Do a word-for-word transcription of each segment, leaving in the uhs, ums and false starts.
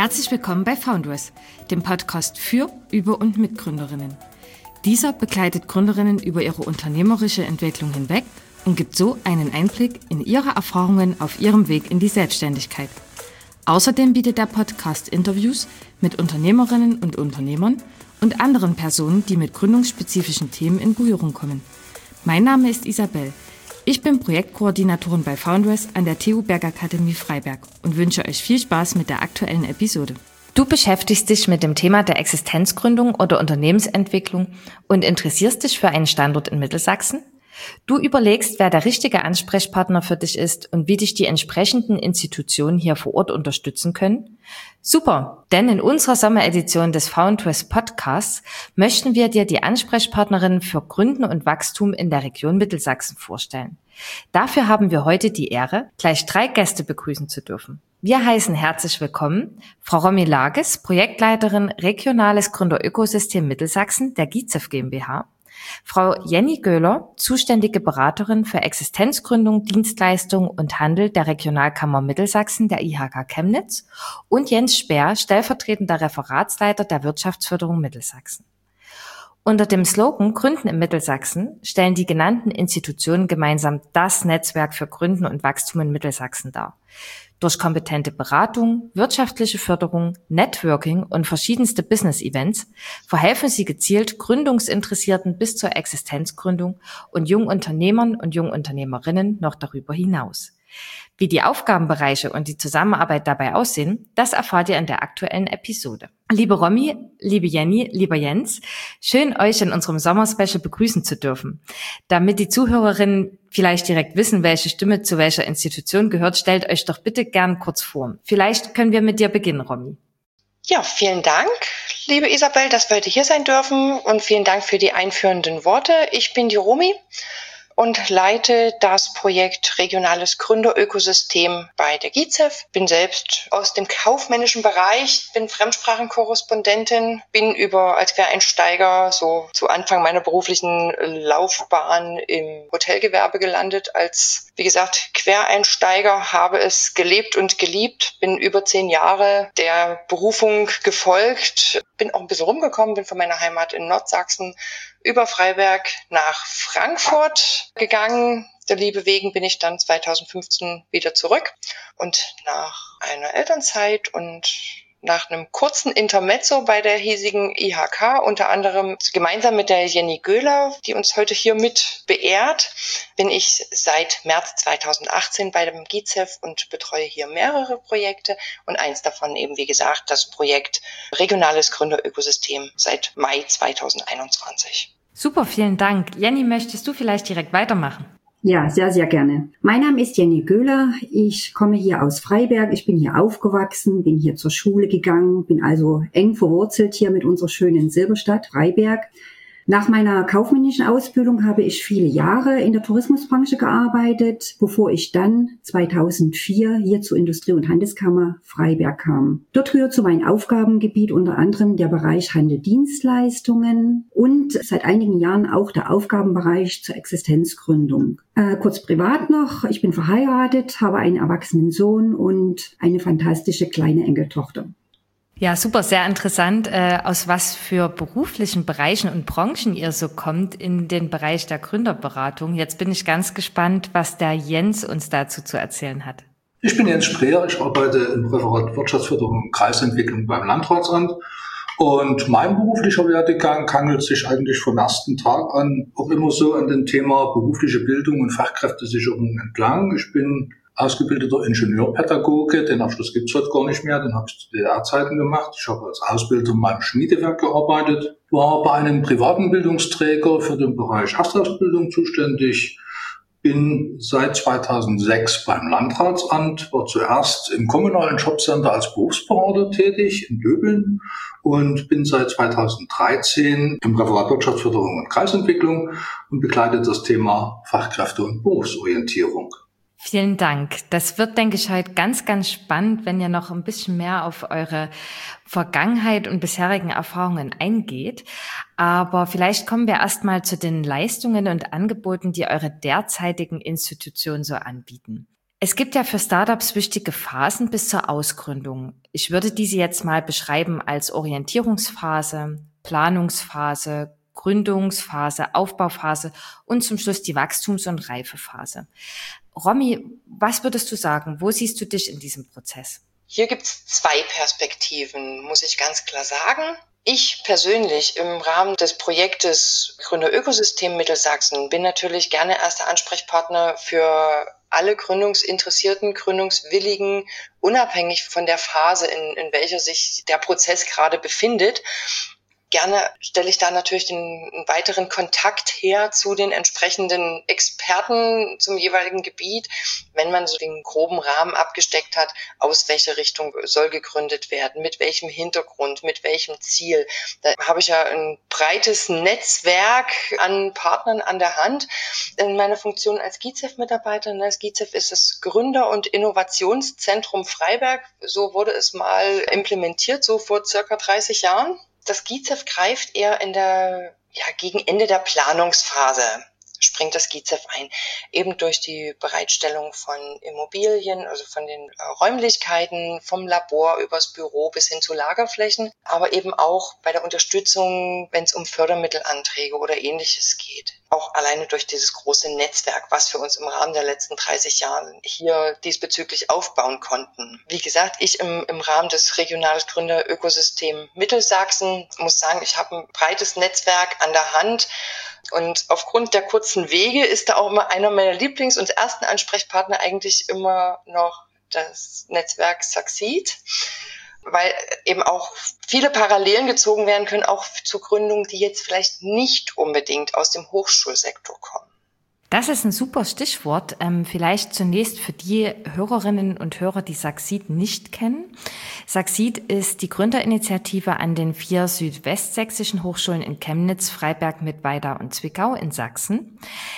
Herzlich willkommen bei Foundress, dem Podcast für, über und mit Gründerinnen. Dieser begleitet Gründerinnen über ihre unternehmerische Entwicklung hinweg und gibt so einen Einblick in ihre Erfahrungen auf ihrem Weg in die Selbstständigkeit. Außerdem bietet der Podcast Interviews mit Unternehmerinnen und Unternehmern und anderen Personen, die mit gründungsspezifischen Themen in Berührung kommen. Mein Name ist Isabel. Ich bin Projektkoordinatorin bei Foundress an der T U Bergakademie Freiberg und wünsche euch viel Spaß mit der aktuellen Episode. Du beschäftigst dich mit dem Thema der Existenzgründung oder Unternehmensentwicklung und interessierst dich für einen Standort in Mittelsachsen? Du überlegst, wer der richtige Ansprechpartner für dich ist und wie dich die entsprechenden Institutionen hier vor Ort unterstützen können? Super, denn in unserer Sommeredition des Foundress Podcasts möchten wir dir die Ansprechpartnerin für Gründen und Wachstum in der Region Mittelsachsen vorstellen. Dafür haben wir heute die Ehre, gleich drei Gäste begrüßen zu dürfen. Wir heißen herzlich willkommen Frau Romy Lages, Projektleiterin Regionales Gründerökosystem Mittelsachsen der GIZEF GmbH, Frau Jenny Göhler, zuständige Beraterin für Existenzgründung, Dienstleistung und Handel der Regionalkammer Mittelsachsen der I H K Chemnitz und Jens Speer, stellvertretender Referatsleiter der Wirtschaftsförderung Mittelsachsen. Unter dem Slogan Gründen in Mittelsachsen stellen die genannten Institutionen gemeinsam das Netzwerk für Gründen und Wachstum in Mittelsachsen dar. Durch kompetente Beratung, wirtschaftliche Förderung, Networking und verschiedenste Business-Events verhelfen sie gezielt Gründungsinteressierten bis zur Existenzgründung und Jungunternehmern und Jungunternehmerinnen noch darüber hinaus. Wie die Aufgabenbereiche und die Zusammenarbeit dabei aussehen, das erfahrt ihr in der aktuellen Episode. Liebe Romy, liebe Jenny, lieber Jens, schön euch in unserem Sommerspecial begrüßen zu dürfen. Damit die Zuhörerinnen vielleicht direkt wissen, welche Stimme zu welcher Institution gehört, stellt euch doch bitte gern kurz vor. Vielleicht können wir mit dir beginnen, Romy. Ja, vielen Dank, liebe Isabel, dass wir heute hier sein dürfen und vielen Dank für die einführenden Worte. Ich bin die Romy und leite das Projekt Regionales Gründerökosystem bei der GIZEF. Bin selbst aus dem kaufmännischen Bereich, bin Fremdsprachenkorrespondentin, bin über als Quereinsteiger so zu Anfang meiner beruflichen Laufbahn im Hotelgewerbe gelandet. Als, wie gesagt, Quereinsteiger, habe es gelebt und geliebt, bin über zehn Jahre der Berufung gefolgt, bin auch ein bisschen rumgekommen, bin von meiner Heimat in Nordsachsen über Freiberg nach Frankfurt gegangen. Der Liebe wegen bin ich dann zweitausendfünfzehn wieder zurück. Und nach einer Elternzeit und nach einem kurzen Intermezzo bei der hiesigen I H K, unter anderem gemeinsam mit der Jenny Göhler, die uns heute hier mit beehrt, bin ich seit März zweitausendachtzehn bei dem GIZEF und betreue hier mehrere Projekte und eins davon eben, wie gesagt, das Projekt Regionales Gründerökosystem seit Mai zweitausendeinundzwanzig. Super, vielen Dank. Jenny, möchtest du vielleicht direkt weitermachen? Ja, sehr, sehr gerne. Mein Name ist Jenny Göhler. Ich komme hier aus Freiberg. Ich bin hier aufgewachsen, bin hier zur Schule gegangen, bin also eng verwurzelt hier mit unserer schönen Silberstadt Freiberg. Nach meiner kaufmännischen Ausbildung habe ich viele Jahre in der Tourismusbranche gearbeitet, bevor ich dann zweitausendvier hier zur Industrie- und Handelskammer Freiberg kam. Dort gehört zu meinem Aufgabengebiet unter anderem der Bereich Handel, Dienstleistungen und seit einigen Jahren auch der Aufgabenbereich zur Existenzgründung. Äh, kurz privat noch, ich bin verheiratet, habe einen erwachsenen Sohn und eine fantastische kleine Enkeltochter. Ja, super, sehr interessant, äh, aus was für beruflichen Bereichen und Branchen ihr so kommt in den Bereich der Gründerberatung. Jetzt bin ich ganz gespannt, was der Jens uns dazu zu erzählen hat. Ich bin Jens Speer, ich arbeite im Referat Wirtschaftsförderung und Kreisentwicklung beim Landratsamt und mein beruflicher Werdegang hangelt sich eigentlich vom ersten Tag an auch immer so an dem Thema berufliche Bildung und Fachkräftesicherung entlang. Ich bin ausgebildeter Ingenieurpädagoge, den Abschluss gibt's heute gar nicht mehr, den habe ich zu D D R-Zeiten gemacht. Ich habe als Ausbilder in meinem Schmiedewerk gearbeitet, war bei einem privaten Bildungsträger für den Bereich Erstausbildung zuständig, bin seit zweitausendsechs beim Landratsamt, war zuerst im kommunalen Jobcenter als Berufsberater tätig in Döbeln und bin seit zweitausenddreizehn im Referat Wirtschaftsförderung und Kreisentwicklung und begleite das Thema Fachkräfte- und Berufsorientierung. Vielen Dank. Das wird, denke ich, heute ganz, ganz spannend, wenn ihr noch ein bisschen mehr auf eure Vergangenheit und bisherigen Erfahrungen eingeht. Aber vielleicht kommen wir erstmal zu den Leistungen und Angeboten, die eure derzeitigen Institutionen so anbieten. Es gibt ja für Startups wichtige Phasen bis zur Ausgründung. Ich würde diese jetzt mal beschreiben als Orientierungsphase, Planungsphase, Gründungsphase, Aufbauphase und zum Schluss die Wachstums- und Reifephase. Romy, was würdest du sagen? Wo siehst du dich in diesem Prozess? Hier gibt es zwei Perspektiven, muss ich ganz klar sagen. Ich persönlich im Rahmen des Projektes Gründerökosystem Mittelsachsen bin natürlich gerne erster Ansprechpartner für alle Gründungsinteressierten, Gründungswilligen, unabhängig von der Phase, in, in welcher sich der Prozess gerade befindet. Gerne stelle ich da natürlich den einen weiteren Kontakt her zu den entsprechenden Experten zum jeweiligen Gebiet, wenn man so den groben Rahmen abgesteckt hat, aus welcher Richtung soll gegründet werden, mit welchem Hintergrund, mit welchem Ziel. Da habe ich ja ein breites Netzwerk an Partnern an der Hand. In meiner Funktion als G I Z E F-Mitarbeiterin, das G I Z E F ist das Gründer- und Innovationszentrum Freiberg. So wurde es mal implementiert, so vor circa dreißig Jahren. Das G I Z E F greift eher in der, ja, gegen Ende der Planungsphase, springt das G I Z E F ein, eben durch die Bereitstellung von Immobilien, also von den äh, Räumlichkeiten, vom Labor übers Büro bis hin zu Lagerflächen, aber eben auch bei der Unterstützung, wenn es um Fördermittelanträge oder Ähnliches geht. Auch alleine durch dieses große Netzwerk, was wir uns im Rahmen der letzten dreißig Jahre hier diesbezüglich aufbauen konnten. Wie gesagt, ich im, im Rahmen des Regionales Gründerökosystem Mittelsachsen muss sagen, ich habe ein breites Netzwerk an der Hand. Und aufgrund der kurzen Wege ist da auch immer einer meiner Lieblings- und ersten Ansprechpartner eigentlich immer noch das Netzwerk Succeed, weil eben auch viele Parallelen gezogen werden können, auch zu Gründungen, die jetzt vielleicht nicht unbedingt aus dem Hochschulsektor kommen. Das ist ein super Stichwort. Ähm, vielleicht zunächst für die Hörerinnen und Hörer, die Succeed nicht kennen. Succeed ist die Gründerinitiative an den vier südwestsächsischen Hochschulen in Chemnitz, Freiberg, Mittweida und Zwickau in Sachsen.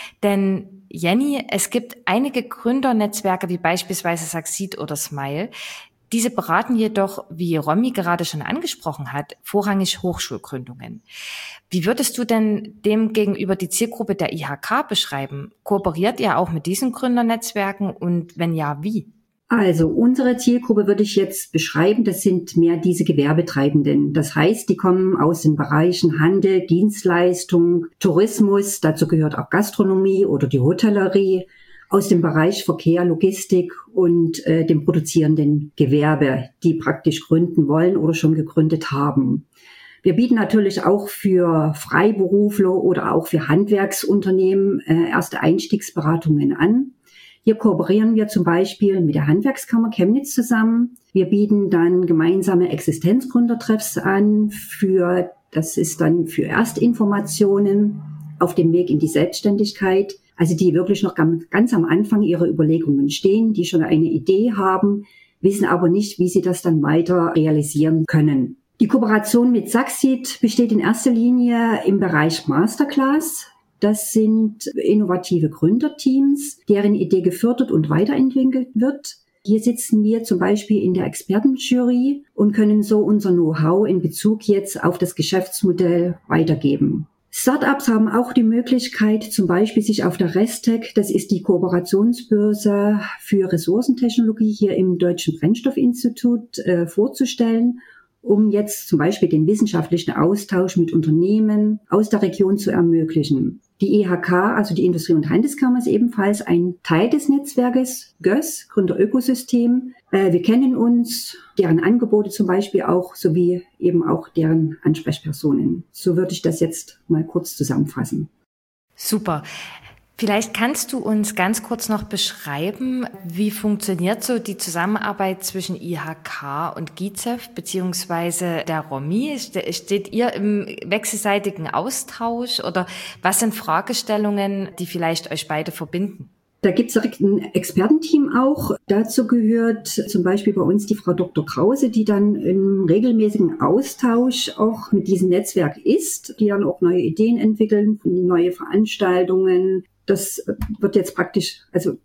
Denn Jenny, es gibt einige Gründernetzwerke wie beispielsweise Succeed oder Smile. Diese beraten jedoch, wie Romy gerade schon angesprochen hat, vorrangig Hochschulgründungen. Wie würdest du denn dem gegenüber die Zielgruppe der I H K beschreiben? Kooperiert ihr auch mit diesen Gründernetzwerken und wenn ja, wie? Also unsere Zielgruppe würde ich jetzt beschreiben, das sind mehr diese Gewerbetreibenden. Das heißt, die kommen aus den Bereichen Handel, Dienstleistung, Tourismus, dazu gehört auch Gastronomie oder die Hotellerie, aus dem Bereich Verkehr, Logistik und äh, dem produzierenden Gewerbe, die praktisch gründen wollen oder schon gegründet haben. Wir bieten natürlich auch für Freiberufler oder auch für Handwerksunternehmen äh, erste Einstiegsberatungen an. Hier kooperieren wir zum Beispiel mit der Handwerkskammer Chemnitz zusammen. Wir bieten dann gemeinsame Existenzgründertreffs an für, das ist dann für Erstinformationen auf dem Weg in die Selbstständigkeit. Also die wirklich noch ganz, ganz am Anfang ihrer Überlegungen stehen, die schon eine Idee haben, wissen aber nicht, wie sie das dann weiter realisieren können. Die Kooperation mit Succeed besteht in erster Linie im Bereich Masterclass. Das sind innovative Gründerteams, deren Idee gefördert und weiterentwickelt wird. Hier sitzen wir zum Beispiel in der Expertenjury und können so unser Know-how in Bezug jetzt auf das Geschäftsmodell weitergeben. Startups haben auch die Möglichkeit, zum Beispiel sich auf der Restec, das ist die Kooperationsbörse für Ressourcentechnologie hier im Deutschen Brennstoffinstitut, äh, vorzustellen, um jetzt zum Beispiel den wissenschaftlichen Austausch mit Unternehmen aus der Region zu ermöglichen. Die I H K, also die Industrie- und Handelskammer, ist ebenfalls ein Teil des Netzwerkes G Ö S, Gründerökosystem. Äh, wir kennen uns, deren Angebote zum Beispiel auch, sowie eben auch deren Ansprechpersonen. So würde ich das jetzt mal kurz zusammenfassen. Super. Vielleicht kannst du uns ganz kurz noch beschreiben, wie funktioniert so die Zusammenarbeit zwischen I H K und G I Z E F beziehungsweise der Romy? Steht ihr im wechselseitigen Austausch oder was sind Fragestellungen, die vielleicht euch beide verbinden? Da gibt es direkt ein Expertenteam auch. Dazu gehört zum Beispiel bei uns die Frau Doktor Krause, die dann im regelmäßigen Austausch auch mit diesem Netzwerk ist, die dann auch neue Ideen entwickeln, neue Veranstaltungen. Das wird jetzt praktisch, also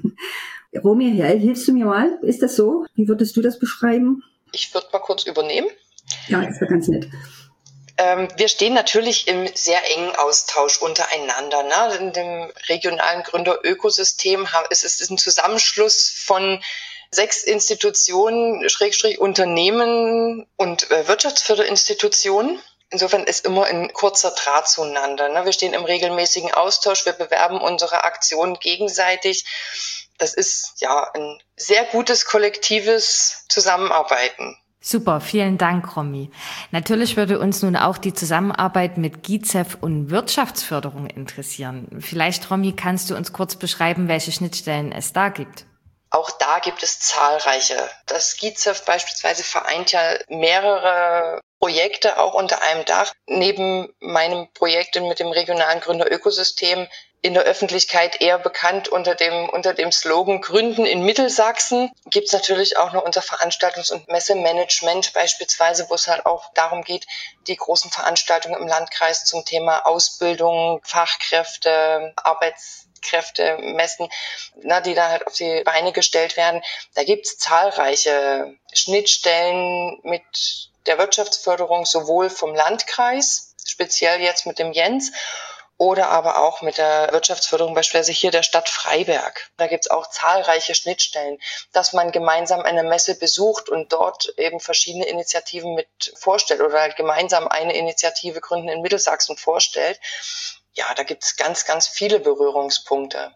Romy, hilfst du mir mal? Ist das so? Wie würdest du das beschreiben? Ich würde mal kurz übernehmen. Ja, das wäre ganz nett. Ähm, wir stehen natürlich im sehr engen Austausch untereinander. Ne? In dem regionalen Gründerökosystem ist es ein Zusammenschluss von sechs Institutionen, Schrägstrich Unternehmen und äh, Wirtschaftsförderinstitutionen. Insofern ist immer ein kurzer Draht zueinander. Ne? Wir stehen im regelmäßigen Austausch, wir bewerben unsere Aktionen gegenseitig. Das ist ja ein sehr gutes kollektives Zusammenarbeiten. Super, vielen Dank, Romy. Natürlich würde uns nun auch die Zusammenarbeit mit G I Z E F und Wirtschaftsförderung interessieren. Vielleicht, Romy, kannst du uns kurz beschreiben, welche Schnittstellen es da gibt? Auch da gibt es zahlreiche. Das G I Z E F beispielsweise vereint ja mehrere Projekte auch unter einem Dach. Neben meinem Projekt mit dem regionalen Gründerökosystem in der Öffentlichkeit eher bekannt unter dem unter dem Slogan Gründen in Mittelsachsen, gibt es natürlich auch noch unser Veranstaltungs- und Messemanagement beispielsweise, wo es halt auch darum geht, die großen Veranstaltungen im Landkreis zum Thema Ausbildung, Fachkräfte, Arbeitskräfte messen, na, die da halt auf die Beine gestellt werden. Da gibt es zahlreiche Schnittstellen mit der Wirtschaftsförderung, sowohl vom Landkreis, speziell jetzt mit dem Jens, oder aber auch mit der Wirtschaftsförderung beispielsweise hier der Stadt Freiberg. Da gibt es auch zahlreiche Schnittstellen, dass man gemeinsam eine Messe besucht und dort eben verschiedene Initiativen mit vorstellt oder halt gemeinsam eine Initiative Gründen in Mittelsachsen vorstellt. Ja, da gibt es ganz, ganz viele Berührungspunkte.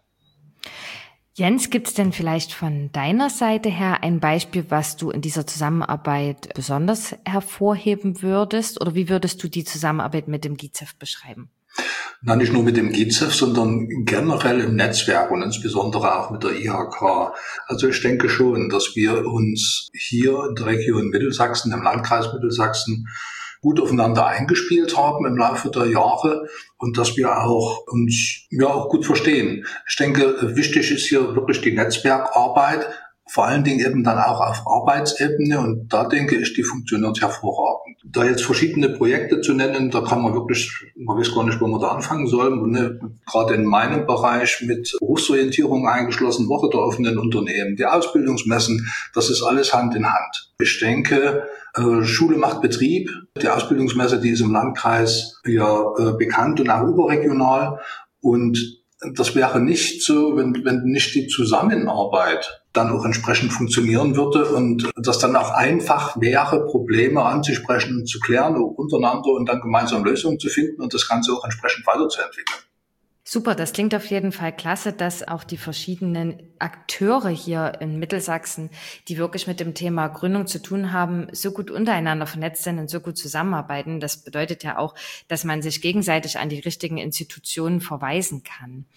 Jens, gibt es denn vielleicht von deiner Seite her ein Beispiel, was du in dieser Zusammenarbeit besonders hervorheben würdest? Oder wie würdest du die Zusammenarbeit mit dem G I Z E F beschreiben? Na, nicht nur mit dem G I Z E F, sondern generell im Netzwerk und insbesondere auch mit der I H K. Also ich denke schon, dass wir uns hier in der Region Mittelsachsen, im Landkreis Mittelsachsen, gut aufeinander eingespielt haben im Laufe der Jahre und dass wir auch uns ja auch gut verstehen. Ich denke, wichtig ist hier wirklich die Netzwerkarbeit, vor allen Dingen eben dann auch auf Arbeitsebene, und da denke ich, die funktioniert hervorragend. Da jetzt verschiedene Projekte zu nennen, da kann man wirklich, man weiß gar nicht, wo man da anfangen soll. Und ne, gerade in meinem Bereich mit Berufsorientierung eingeschlossen, Woche der offenen Unternehmen, die Ausbildungsmessen, das ist alles Hand in Hand. Ich denke, äh, Schule macht Betrieb. Die Ausbildungsmesse, die ist im Landkreis ja äh, bekannt und auch überregional, und das wäre nicht so, wenn, wenn nicht die Zusammenarbeit dann auch entsprechend funktionieren würde und das dann auch einfach wäre, Probleme anzusprechen und zu klären, auch untereinander, und dann gemeinsam Lösungen zu finden und das Ganze auch entsprechend weiterzuentwickeln. Super, das klingt auf jeden Fall klasse, dass auch die verschiedenen Akteure hier in Mittelsachsen, die wirklich mit dem Thema Gründung zu tun haben, so gut untereinander vernetzt sind und so gut zusammenarbeiten. Das bedeutet ja auch, dass man sich gegenseitig an die richtigen Institutionen verweisen kann.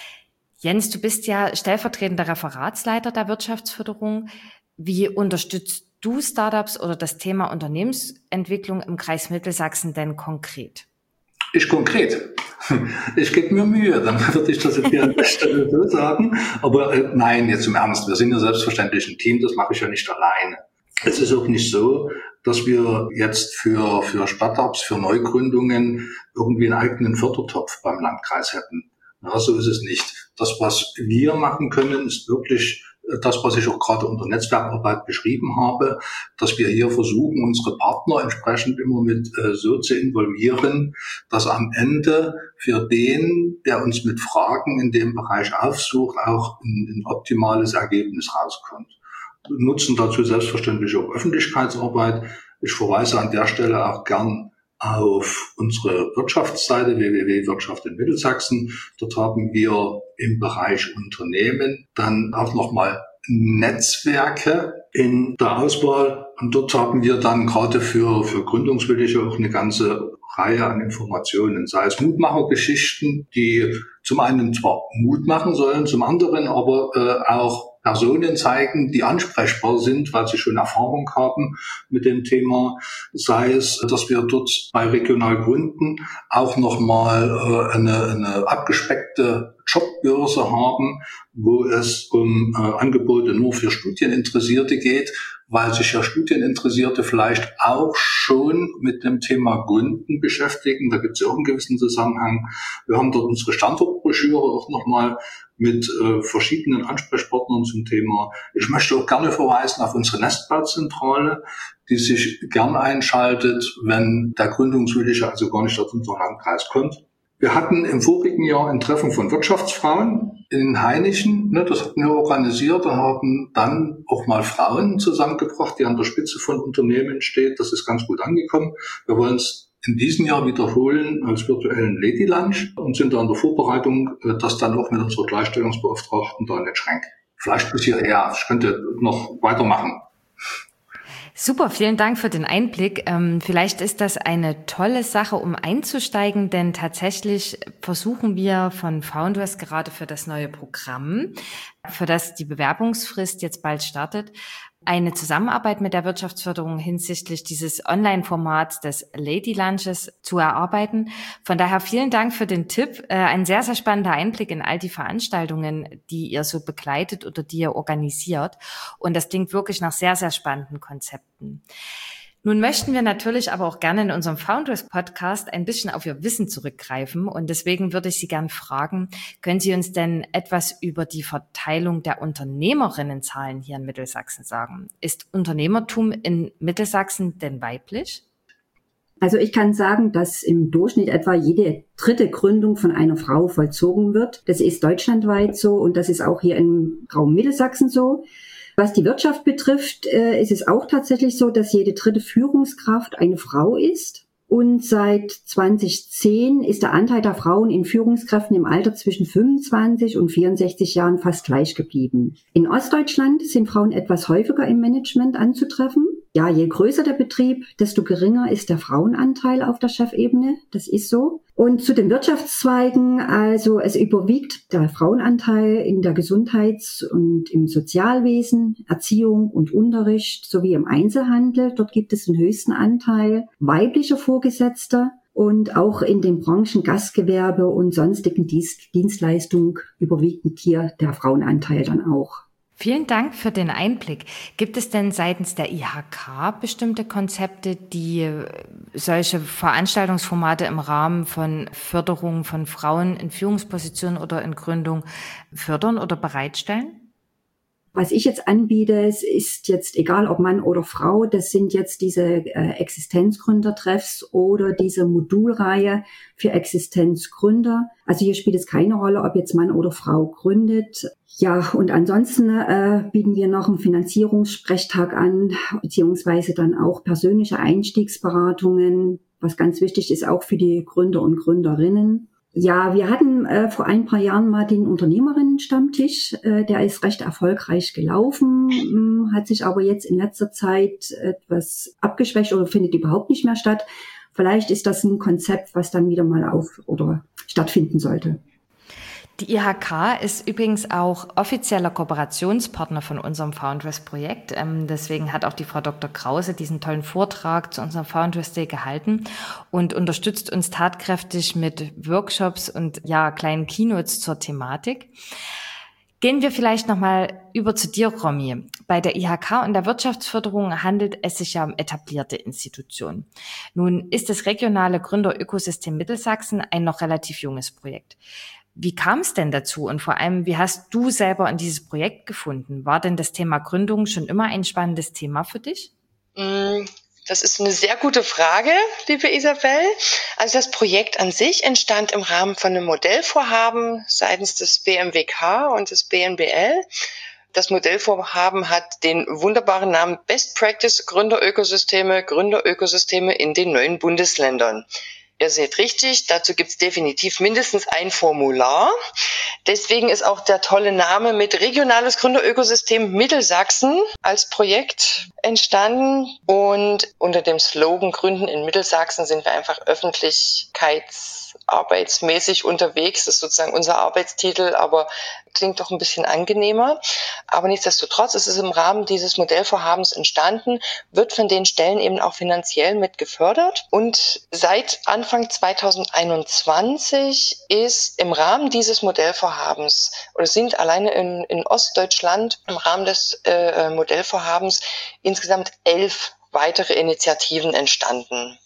Jens, du bist ja stellvertretender Referatsleiter der Wirtschaftsförderung. Wie unterstützt du Startups oder das Thema Unternehmensentwicklung im Kreis Mittelsachsen denn konkret? Ich konkret. Ich gebe mir Mühe, dann würde ich das jetzt hier an der Stelle so sagen. Aber äh, nein, jetzt im Ernst, wir sind ja selbstverständlich ein Team, das mache ich ja nicht alleine. Es ist auch nicht so, dass wir jetzt für, für Startups, für Neugründungen irgendwie einen eigenen Fördertopf beim Landkreis hätten. Ja, so ist es nicht. Das, was wir machen können, ist wirklich das, was ich auch gerade unter Netzwerkarbeit beschrieben habe, dass wir hier versuchen, unsere Partner entsprechend immer mit äh, so zu involvieren, dass am Ende für den, der uns mit Fragen in dem Bereich aufsucht, auch ein, ein optimales Ergebnis rauskommt. Wir nutzen dazu selbstverständlich auch Öffentlichkeitsarbeit. Ich verweise an der Stelle auch gern auf unsere Wirtschaftsseite w w w punkt wirtschaft in Mittelsachsen. Dort haben wir im Bereich Unternehmen dann auch nochmal Netzwerke in der Auswahl. Und dort haben wir dann gerade für, für Gründungswillige auch eine ganze Reihe an Informationen, sei es Mutmachergeschichten, die zum einen zwar Mut machen sollen, zum anderen aber äh, auch Personen zeigen, die ansprechbar sind, weil sie schon Erfahrung haben mit dem Thema. Sei es, dass wir dort bei Regional Gründen auch nochmal äh, eine, eine abgespeckte Jobbörse haben, wo es um äh, Angebote nur für Studieninteressierte geht, weil sich ja Studieninteressierte vielleicht auch schon mit dem Thema Gründen beschäftigen. Da gibt es ja auch einen gewissen Zusammenhang. Wir haben dort unsere Standortbroschüre auch nochmal mit äh, verschiedenen Ansprechpartnern zum Thema. Ich möchte auch gerne verweisen auf unsere Nestbauzentrale, die sich gern einschaltet, wenn der Gründungswillige also gar nicht aus unserem Landkreis kommt. Wir hatten im vorigen Jahr ein Treffen von Wirtschaftsfrauen in Hainichen, ne, das hatten wir organisiert und haben dann auch mal Frauen zusammengebracht, die an der Spitze von Unternehmen steht. Das ist ganz gut angekommen. Wir wollen es in diesem Jahr wiederholen als virtuellen Lady Lunch und sind da in der Vorbereitung, das dann auch mit unserer Gleichstellungsbeauftragten Daniel Schrenk. Vielleicht bis hierher. Ich könnte noch weitermachen. Super, vielen Dank für den Einblick. Ähm, vielleicht ist das eine tolle Sache, um einzusteigen, denn tatsächlich versuchen wir von Foundress gerade für das neue Programm, für das die Bewerbungsfrist jetzt bald startet, eine Zusammenarbeit mit der Wirtschaftsförderung hinsichtlich dieses Online-Formats des Lady Lunches zu erarbeiten. Von daher vielen Dank für den Tipp. Äh, ein sehr, sehr spannender Einblick in all die Veranstaltungen, die ihr so begleitet oder die ihr organisiert. Und das klingt wirklich nach sehr, sehr spannenden Konzepten. Nun möchten wir natürlich aber auch gerne in unserem Foundress-Podcast ein bisschen auf Ihr Wissen zurückgreifen. Und deswegen würde ich Sie gerne fragen, können Sie uns denn etwas über die Verteilung der Unternehmerinnenzahlen hier in Mittelsachsen sagen? Ist Unternehmertum in Mittelsachsen denn weiblich? Also ich kann sagen, dass im Durchschnitt etwa jede dritte Gründung von einer Frau vollzogen wird. Das ist deutschlandweit so und das ist auch hier im Raum Mittelsachsen so. Was die Wirtschaft betrifft, äh, ist es auch tatsächlich so, dass jede dritte Führungskraft eine Frau ist. Und seit zwanzig zehn ist der Anteil der Frauen in Führungskräften im Alter zwischen fünfundzwanzig und vierundsechzig Jahren fast gleich geblieben. In Ostdeutschland sind Frauen etwas häufiger im Management anzutreffen. Ja, je größer der Betrieb, desto geringer ist der Frauenanteil auf der Chefebene. Das ist so. Und zu den Wirtschaftszweigen, also es überwiegt der Frauenanteil in der Gesundheits- und im Sozialwesen, Erziehung und Unterricht sowie im Einzelhandel. Dort gibt es den höchsten Anteil weiblicher Vorgesetzter. Und auch in den Branchen Gastgewerbe und sonstigen Dienstleistungen überwiegt hier der Frauenanteil dann auch. Vielen Dank für den Einblick. Gibt es denn seitens der I H K bestimmte Konzepte, die solche Veranstaltungsformate im Rahmen von Förderung von Frauen in Führungspositionen oder in Gründung fördern oder bereitstellen? Was ich jetzt anbiete, ist jetzt egal ob Mann oder Frau, das sind jetzt diese äh, Existenzgründertreffs oder diese Modulreihe für Existenzgründer. Also hier spielt es keine Rolle, ob jetzt Mann oder Frau gründet. Ja, und ansonsten äh, bieten wir noch einen Finanzierungssprechtag an, beziehungsweise dann auch persönliche Einstiegsberatungen, was ganz wichtig ist auch für die Gründer und Gründerinnen. Ja, wir hatten äh, vor ein paar Jahren mal den Unternehmerinnen-Stammtisch. Äh, der ist recht erfolgreich gelaufen, mh, hat sich aber jetzt in letzter Zeit etwas abgeschwächt oder findet überhaupt nicht mehr statt. Vielleicht ist das ein Konzept, was dann wieder mal auf oder stattfinden sollte. Die I H K ist übrigens auch offizieller Kooperationspartner von unserem Foundress-Projekt. Ähm, deswegen hat auch die Frau Doktor Krause diesen tollen Vortrag zu unserem Foundress Day gehalten und unterstützt uns tatkräftig mit Workshops und ja kleinen Keynotes zur Thematik. Gehen wir vielleicht nochmal über zu dir, Romy. Bei der I H K und der Wirtschaftsförderung handelt es sich ja um etablierte Institutionen. Nun ist das regionale Gründerökosystem Mittelsachsen ein noch relativ junges Projekt. Wie kam es denn dazu und vor allem, wie hast du selber in dieses Projekt gefunden? War denn das Thema Gründung schon immer ein spannendes Thema für dich? Das ist eine sehr gute Frage, liebe Isabel. Also das Projekt an sich entstand im Rahmen von einem Modellvorhaben seitens des B M W K und des B N B L. Das Modellvorhaben hat den wunderbaren Namen Best Practice Gründerökosysteme, Gründerökosysteme in den neuen Bundesländern. Ihr seht richtig, dazu gibt's definitiv mindestens ein Formular. Deswegen ist auch der tolle Name mit Regionales Gründerökosystem Mittelsachsen als Projekt entstanden. Und unter dem Slogan Gründen in Mittelsachsen sind wir einfach öffentlichkeits- arbeitsmäßig unterwegs. Das ist sozusagen unser Arbeitstitel, aber klingt doch ein bisschen angenehmer. Aber nichtsdestotrotz ist es im Rahmen dieses Modellvorhabens entstanden, wird von den Stellen eben auch finanziell mit gefördert. Und seit Anfang zweitausendeinundzwanzig ist im Rahmen dieses Modellvorhabens oder sind alleine in, in Ostdeutschland im Rahmen des äh, Modellvorhabens insgesamt elf weitere Initiativen entstanden.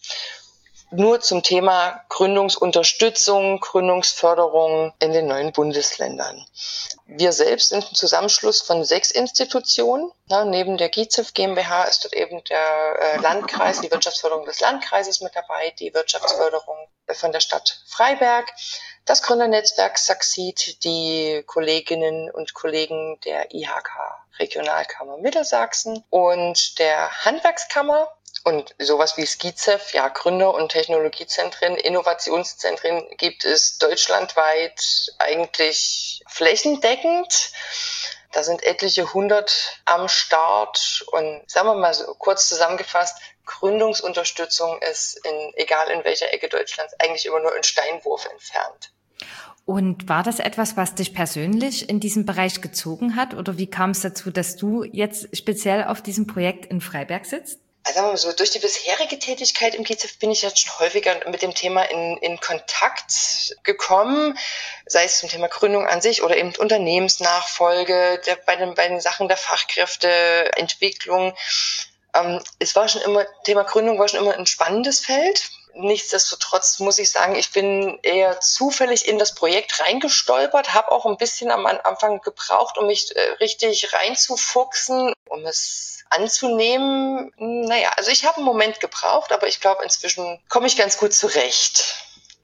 Nur zum Thema Gründungsunterstützung, Gründungsförderung in den neuen Bundesländern. Wir selbst sind ein Zusammenschluss von sechs Institutionen. Na, neben der G I Z E F GmbH ist dort eben der äh, Landkreis, die Wirtschaftsförderung des Landkreises mit dabei, die Wirtschaftsförderung von der Stadt Freiberg, das Gründernetzwerk Saxid, die Kolleginnen und Kollegen der I H K Regionalkammer Mittelsachsen und der Handwerkskammer. Und sowas wie das G I Z E F, ja, Gründer- und Technologiezentren, Innovationszentren gibt es deutschlandweit eigentlich flächendeckend. Da sind etliche hundert am Start und sagen wir mal so kurz zusammengefasst, Gründungsunterstützung ist in, egal in welcher Ecke Deutschlands, eigentlich immer nur ein Steinwurf entfernt. Und war das etwas, was dich persönlich in diesem Bereich gezogen hat? Oder wie kam es dazu, dass du jetzt speziell auf diesem Projekt in Freiberg sitzt? Also sagen wir mal so, durch die bisherige Tätigkeit im G I Z E F bin ich jetzt schon häufiger mit dem Thema in, in Kontakt gekommen, sei es zum Thema Gründung an sich oder eben Unternehmensnachfolge, der, bei, den, bei den Sachen der Fachkräfteentwicklung. Ähm, es war schon immer, Thema Gründung war schon immer ein spannendes Feld. Nichtsdestotrotz muss ich sagen, ich bin eher zufällig in das Projekt reingestolpert, habe auch ein bisschen am Anfang gebraucht, um mich äh, richtig reinzufuchsen, um es anzunehmen. Naja, also ich habe einen Moment gebraucht, aber ich glaube, inzwischen komme ich ganz gut zurecht.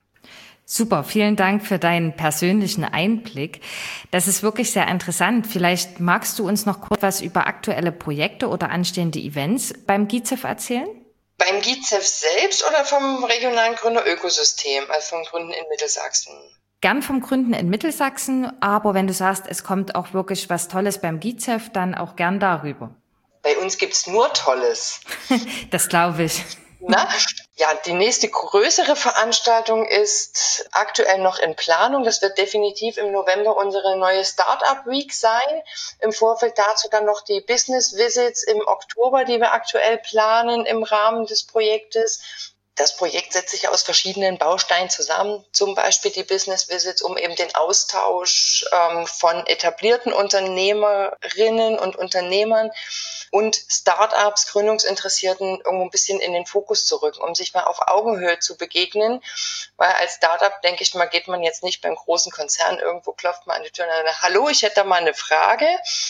Super, vielen Dank für deinen persönlichen Einblick. Das ist wirklich sehr interessant. Vielleicht magst du uns noch kurz was über aktuelle Projekte oder anstehende Events beim G I Z E F erzählen? Beim G I Z E F selbst oder vom regionalen Gründerökosystem, also vom Gründen in Mittelsachsen? Gern vom Gründen in Mittelsachsen, aber wenn du sagst, es kommt auch wirklich was Tolles beim G I Z E F, dann auch gern darüber. Bei uns gibt's nur Tolles. Das glaube ich. Na? Ja, die nächste größere Veranstaltung ist aktuell noch in Planung. Das wird definitiv im November unsere neue Startup Week sein. Im Vorfeld dazu dann noch die Business Visits im Oktober, die wir aktuell planen im Rahmen des Projektes. Das Projekt setzt sich aus verschiedenen Bausteinen zusammen, zum Beispiel die Business Visits, um eben den Austausch ähm, von etablierten Unternehmerinnen und Unternehmern und Startups, Gründungsinteressierten irgendwo ein bisschen in den Fokus zu rücken, um sich mal auf Augenhöhe zu begegnen. Weil als Startup, denke ich mal, geht man jetzt nicht beim großen Konzern irgendwo, klopft man an die Tür und sagt, hallo, ich hätte da mal eine Frage,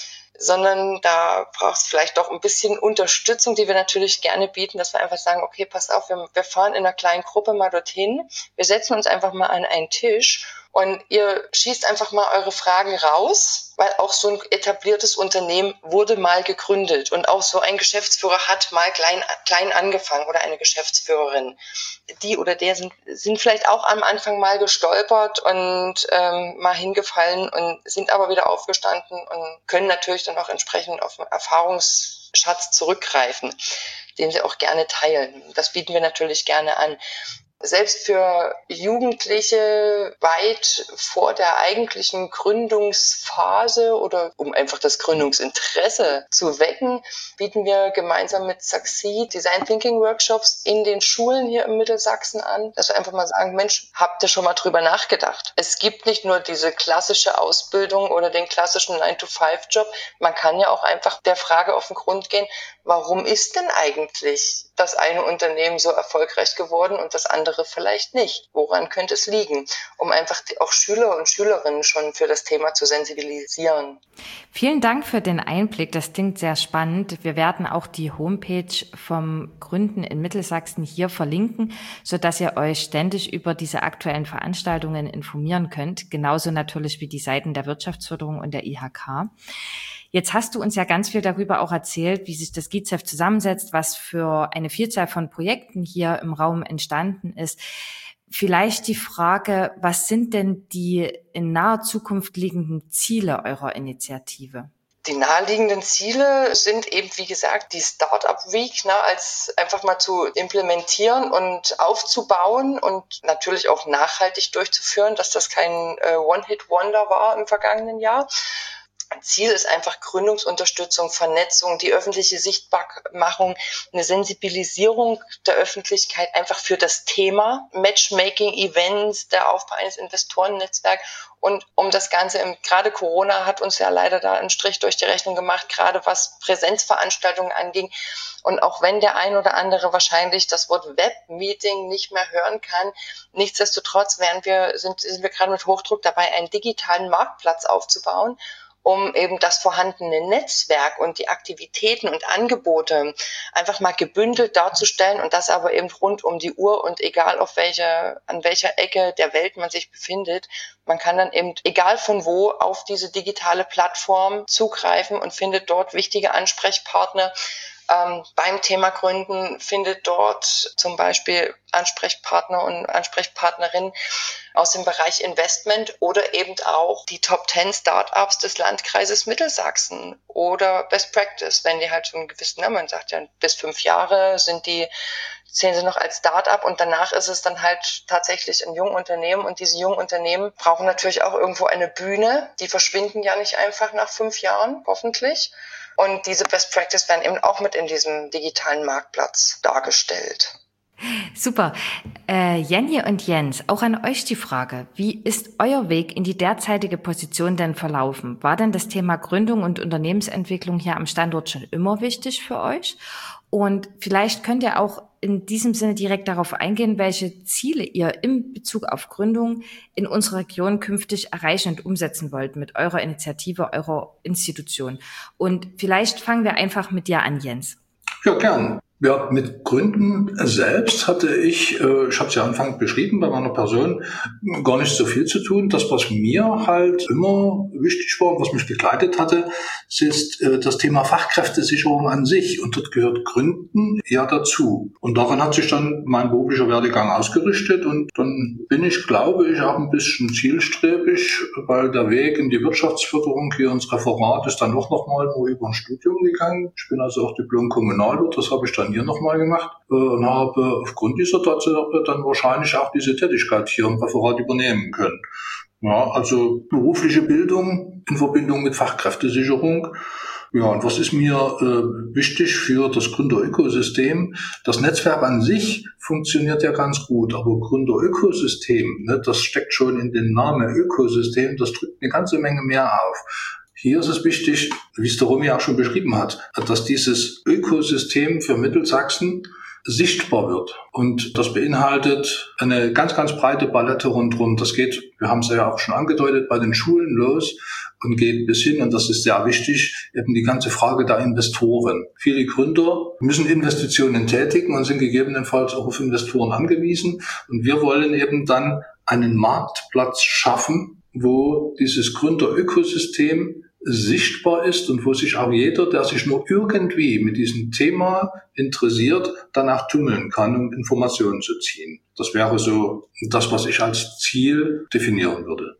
sondern da braucht es vielleicht doch ein bisschen Unterstützung, die wir natürlich gerne bieten, dass wir einfach sagen, okay, pass auf, wir, wir fahren in einer kleinen Gruppe mal dorthin, wir setzen uns einfach mal an einen Tisch und ihr schießt einfach mal eure Fragen raus, weil auch so ein etabliertes Unternehmen wurde mal gegründet und auch so ein Geschäftsführer hat mal klein, klein angefangen oder eine Geschäftsführerin. Die oder der sind, sind vielleicht auch am Anfang mal gestolpert und ähm, mal hingefallen und sind aber wieder aufgestanden und können natürlich dann auch entsprechend auf einen Erfahrungsschatz zurückgreifen, den sie auch gerne teilen. Das bieten wir natürlich gerne an. Selbst für Jugendliche weit vor der eigentlichen Gründungsphase oder um einfach das Gründungsinteresse zu wecken, bieten wir gemeinsam mit Saxid Design Thinking Workshops in den Schulen hier im Mittelsachsen an, dass wir einfach mal sagen, Mensch, habt ihr schon mal drüber nachgedacht? Es gibt nicht nur diese klassische Ausbildung oder den klassischen nine to five Job, man kann ja auch einfach der Frage auf den Grund gehen, warum ist denn eigentlich das eine Unternehmen so erfolgreich geworden und das andere vielleicht nicht? Woran könnte es liegen? Um einfach die, auch Schüler und Schülerinnen schon für das Thema zu sensibilisieren. Vielen Dank für den Einblick. Das klingt sehr spannend. Wir werden auch die Homepage vom Gründen in Mittelsachsen hier verlinken, sodass ihr euch ständig über diese aktuellen Veranstaltungen informieren könnt. Genauso natürlich wie die Seiten der Wirtschaftsförderung und der I H K. Jetzt hast du uns ja ganz viel darüber auch erzählt, wie sich das G I Z E F zusammensetzt, was für eine Vielzahl von Projekten hier im Raum entstanden ist. Vielleicht die Frage, was sind denn die in naher Zukunft liegenden Ziele eurer Initiative? Die naheliegenden Ziele sind eben, wie gesagt, die Startup Week, ne, als einfach mal zu implementieren und aufzubauen und natürlich auch nachhaltig durchzuführen, dass das kein äh, One-Hit-Wonder war im vergangenen Jahr. Ziel ist einfach Gründungsunterstützung, Vernetzung, die öffentliche Sichtbarmachung, eine Sensibilisierung der Öffentlichkeit einfach für das Thema, Matchmaking, Events, der Aufbau eines Investorennetzwerks. Und um das Ganze, im, gerade Corona hat uns ja leider da einen Strich durch die Rechnung gemacht, gerade was Präsenzveranstaltungen anging. Und auch wenn der ein oder andere wahrscheinlich das Wort Webmeeting nicht mehr hören kann, nichtsdestotrotz wären wir, sind, sind wir gerade mit Hochdruck dabei, einen digitalen Marktplatz aufzubauen, um eben das vorhandene Netzwerk und die Aktivitäten und Angebote einfach mal gebündelt darzustellen und das aber eben rund um die Uhr und egal auf welcher, an welcher Ecke der Welt man sich befindet. Man kann dann eben, egal von wo, auf diese digitale Plattform zugreifen und findet dort wichtige Ansprechpartner. Ähm, beim Thema Gründen findet dort zum Beispiel Ansprechpartner und Ansprechpartnerinnen aus dem Bereich Investment oder eben auch die Top zehn Startups des Landkreises Mittelsachsen oder Best Practice, wenn die halt so einen gewissen, ne, man sagt ja, bis fünf Jahre sind die, zählen sie noch als Startup und danach ist es dann halt tatsächlich ein Jungunternehmen und diese Jungunternehmen brauchen natürlich auch irgendwo eine Bühne, die verschwinden ja nicht einfach nach fünf Jahren, hoffentlich. Und diese Best Practice werden eben auch mit in diesem digitalen Marktplatz dargestellt. Super. Äh, Jenny und Jens, auch an euch die Frage. Wie ist euer Weg in die derzeitige Position denn verlaufen? War denn das Thema Gründung und Unternehmensentwicklung hier am Standort schon immer wichtig für euch? Und vielleicht könnt ihr auch in diesem Sinne direkt darauf eingehen, welche Ziele ihr in Bezug auf Gründung in unserer Region künftig erreichen und umsetzen wollt mit eurer Initiative, eurer Institution. Und vielleicht fangen wir einfach mit dir an, Jens. Ja, gern. Ja, mit Gründen selbst hatte ich, äh, ich habe es ja anfangs beschrieben, bei meiner Person gar nicht so viel zu tun. Das, was mir halt immer wichtig war und was mich begleitet hatte, ist äh, das Thema Fachkräftesicherung an sich. Und dort gehört Gründen ja dazu. Und daran hat sich dann mein beruflicher Werdegang ausgerichtet. Und dann bin ich, glaube ich, auch ein bisschen zielstrebig, weil der Weg in die Wirtschaftsförderung hier ins Referat ist dann doch nochmal nur über ein Studium gegangen. Ich bin also auch Diplom-Kommunalwirt, das habe ich dann hier nochmal gemacht äh, und habe aufgrund dieser Tatsache dann wahrscheinlich auch diese Tätigkeit hier im Referat übernehmen können. Ja, also berufliche Bildung in Verbindung mit Fachkräftesicherung. Ja, und was ist mir äh, wichtig für das Gründerökosystem? Das Netzwerk an sich funktioniert ja ganz gut, aber Gründerökosystem, ne, das steckt schon in den Namen Ökosystem, das drückt eine ganze Menge mehr auf. Hier ist es wichtig, wie es der Romy auch schon beschrieben hat, dass dieses Ökosystem für Mittelsachsen sichtbar wird. Und das beinhaltet eine ganz, ganz breite Palette rundherum. Das geht, wir haben es ja auch schon angedeutet, bei den Schulen los und geht bis hin, und das ist sehr wichtig, eben die ganze Frage der Investoren. Viele Gründer müssen Investitionen tätigen und sind gegebenenfalls auch auf Investoren angewiesen. Und wir wollen eben dann einen Marktplatz schaffen, wo dieses Gründerökosystem sichtbar ist und wo sich auch jeder, der sich nur irgendwie mit diesem Thema interessiert, danach tummeln kann, um Informationen zu ziehen. Das wäre so das, was ich als Ziel definieren würde.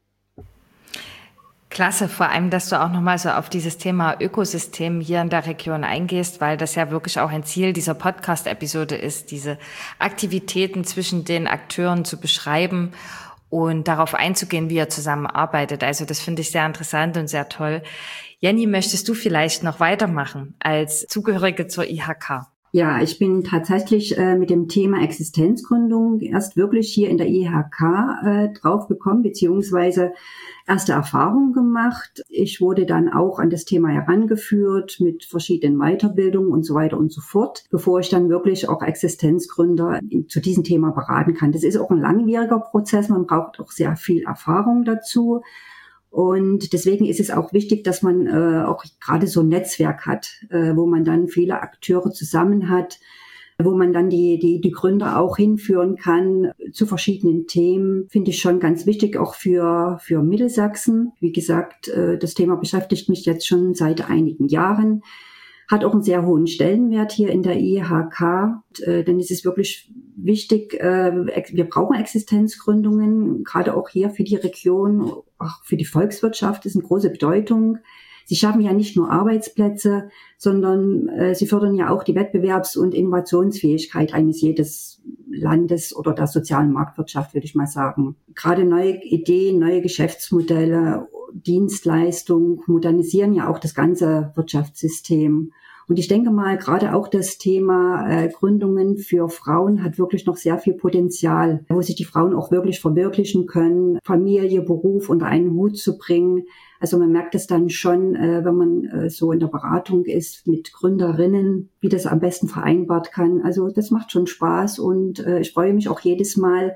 Klasse, vor allem, dass du auch nochmal so auf dieses Thema Ökosystem hier in der Region eingehst, weil das ja wirklich auch ein Ziel dieser Podcast-Episode ist, diese Aktivitäten zwischen den Akteuren zu beschreiben und darauf einzugehen, wie ihr zusammenarbeitet. Also das finde ich sehr interessant und sehr toll. Jenny, möchtest du vielleicht noch weitermachen als Zugehörige zur I H K? Ja, ich bin tatsächlich äh, mit dem Thema Existenzgründung erst wirklich hier in der I H K äh, drauf gekommen, beziehungsweise erste Erfahrungen gemacht. Ich wurde dann auch an das Thema herangeführt mit verschiedenen Weiterbildungen und so weiter und so fort, bevor ich dann wirklich auch Existenzgründer zu diesem Thema beraten kann. Das ist auch ein langwieriger Prozess, man braucht auch sehr viel Erfahrung dazu. Und deswegen ist es auch wichtig, dass man äh, auch gerade so ein Netzwerk hat, äh, wo man dann viele Akteure zusammen hat, wo man dann die, die, die Gründer auch hinführen kann zu verschiedenen Themen, finde ich schon ganz wichtig, auch für, für Mittelsachsen. Wie gesagt, äh, das Thema beschäftigt mich jetzt schon seit einigen Jahren, hat auch einen sehr hohen Stellenwert hier in der I H K, äh, denn es ist wirklich wichtig, äh, wir brauchen Existenzgründungen, gerade auch hier für die Region, auch für die Volkswirtschaft ist eine große Bedeutung. Sie schaffen ja nicht nur Arbeitsplätze, sondern äh, sie fördern ja auch die Wettbewerbs- und Innovationsfähigkeit eines jedes Landes oder der sozialen Marktwirtschaft, würde ich mal sagen. Gerade neue Ideen, neue Geschäftsmodelle, Dienstleistungen modernisieren ja auch das ganze Wirtschaftssystem. Und ich denke mal, gerade auch das Thema äh, Gründungen für Frauen hat wirklich noch sehr viel Potenzial, wo sich die Frauen auch wirklich verwirklichen können, Familie, Beruf unter einen Hut zu bringen. Also man merkt es dann schon, äh, wenn man äh, so in der Beratung ist mit Gründerinnen, wie das am besten vereinbart kann. Also das macht schon Spaß und äh, ich freue mich auch jedes Mal,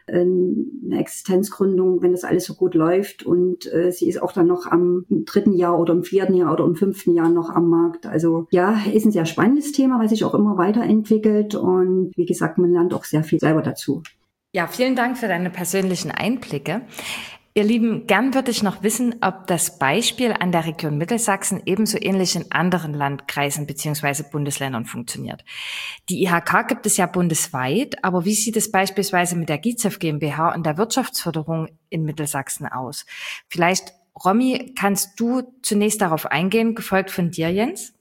eine Existenzgründung, wenn das alles so gut läuft und äh, sie ist auch dann noch am dritten Jahr oder im vierten Jahr oder im fünften Jahr noch am Markt. Also ja, ist ein sehr spannendes Thema, was sich auch immer weiterentwickelt und wie gesagt, man lernt auch sehr viel selber dazu. Ja, vielen Dank für deine persönlichen Einblicke. Ihr Lieben, gern würde ich noch wissen, ob das Beispiel an der Region Mittelsachsen ebenso ähnlich in anderen Landkreisen bzw. Bundesländern funktioniert. Die I H K gibt es ja bundesweit, aber wie sieht es beispielsweise mit der GIZEF GmbH und der Wirtschaftsförderung in Mittelsachsen aus? Vielleicht, Romy, kannst du zunächst darauf eingehen, gefolgt von dir, Jens?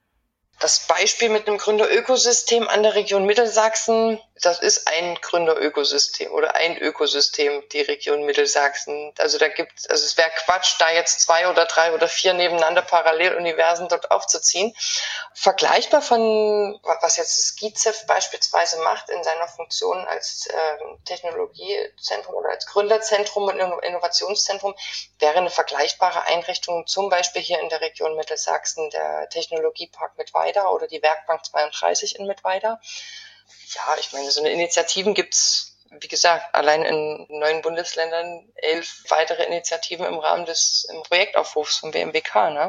Das Beispiel mit einem Gründerökosystem an der Region Mittelsachsen, das ist ein Gründerökosystem oder ein Ökosystem, die Region Mittelsachsen. Also da gibt, also es wäre Quatsch, da jetzt zwei oder drei oder vier nebeneinander Paralleluniversen dort aufzuziehen. Vergleichbar von, was jetzt das GIZEF beispielsweise macht in seiner Funktion als äh, Technologiezentrum oder als Gründerzentrum und Innovationszentrum, wäre eine vergleichbare Einrichtung zum Beispiel hier in der Region Mittelsachsen, der Technologiepark Mittweida oder die Werkbank zweiunddreißig in Mittweida. Ja, ich meine, so eine Initiativen gibt's, wie gesagt, allein in neun Bundesländern elf weitere Initiativen im Rahmen des im Projektaufrufs vom W M W K. Ne?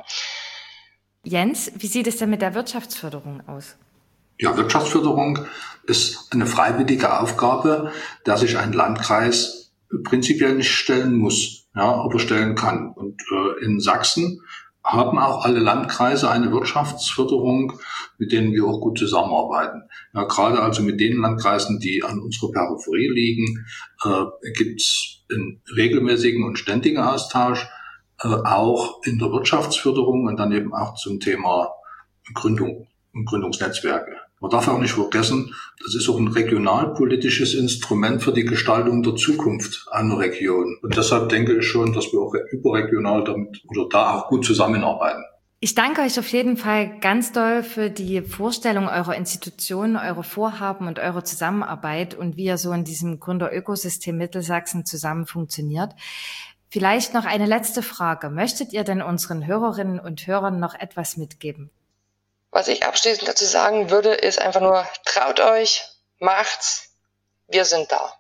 Jens, wie sieht es denn mit der Wirtschaftsförderung aus? Ja, Wirtschaftsförderung ist eine freiwillige Aufgabe, der sich ein Landkreis prinzipiell nicht stellen muss, ja, aber stellen kann. Und äh, in Sachsen haben auch alle Landkreise eine Wirtschaftsförderung, mit denen wir auch gut zusammenarbeiten. Ja, gerade also mit den Landkreisen, die an unserer Peripherie liegen, äh, gibt es einen regelmäßigen und ständigen Austausch, äh, auch in der Wirtschaftsförderung und dann eben auch zum Thema Gründung und Gründungsnetzwerke. Man darf auch nicht vergessen, das ist auch ein regionalpolitisches Instrument für die Gestaltung der Zukunft einer Region. Und deshalb denke ich schon, dass wir auch überregional damit oder da auch gut zusammenarbeiten. Ich danke euch auf jeden Fall ganz doll für die Vorstellung eurer Institutionen, eure Vorhaben und eure Zusammenarbeit und wie ihr so in diesem Gründerökosystem Mittelsachsen zusammen funktioniert. Vielleicht noch eine letzte Frage. Möchtet ihr denn unseren Hörerinnen und Hörern noch etwas mitgeben? Was ich abschließend dazu sagen würde, ist einfach nur, traut euch, macht's, wir sind da.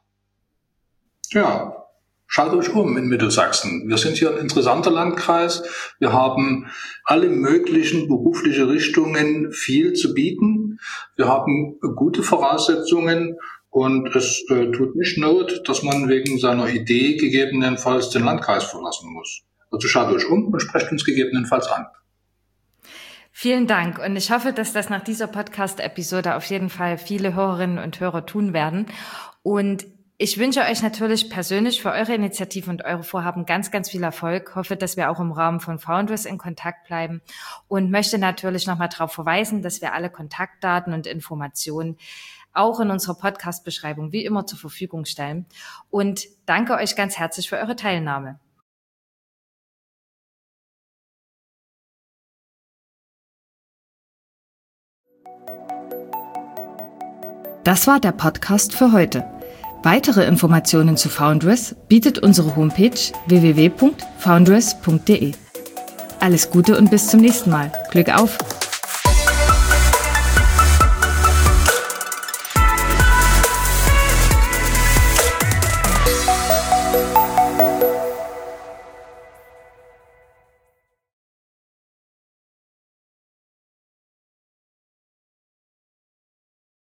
Ja, schaut euch um in Mittelsachsen. Wir sind hier ein interessanter Landkreis. Wir haben alle möglichen berufliche Richtungen viel zu bieten. Wir haben gute Voraussetzungen und es äh, tut nicht Not, dass man wegen seiner Idee gegebenenfalls den Landkreis verlassen muss. Also schaut euch um und sprecht uns gegebenenfalls an. Vielen Dank und ich hoffe, dass das nach dieser Podcast-Episode auf jeden Fall viele Hörerinnen und Hörer tun werden. Und ich wünsche euch natürlich persönlich für eure Initiative und eure Vorhaben ganz, ganz viel Erfolg. Hoffe, dass wir auch im Rahmen von Foundress in Kontakt bleiben und möchte natürlich nochmal darauf verweisen, dass wir alle Kontaktdaten und Informationen auch in unserer Podcast-Beschreibung wie immer zur Verfügung stellen. Und danke euch ganz herzlich für eure Teilnahme. Das war der Podcast für heute. Weitere Informationen zu Foundress bietet unsere Homepage w w w punkt foundress punkt d e. Alles Gute und bis zum nächsten Mal. Glück auf!